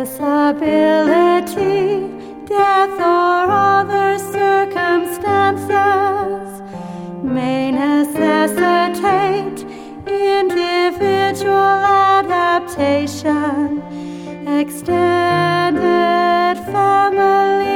disability, death, or other circumstances may necessitate individual adaptation, extended family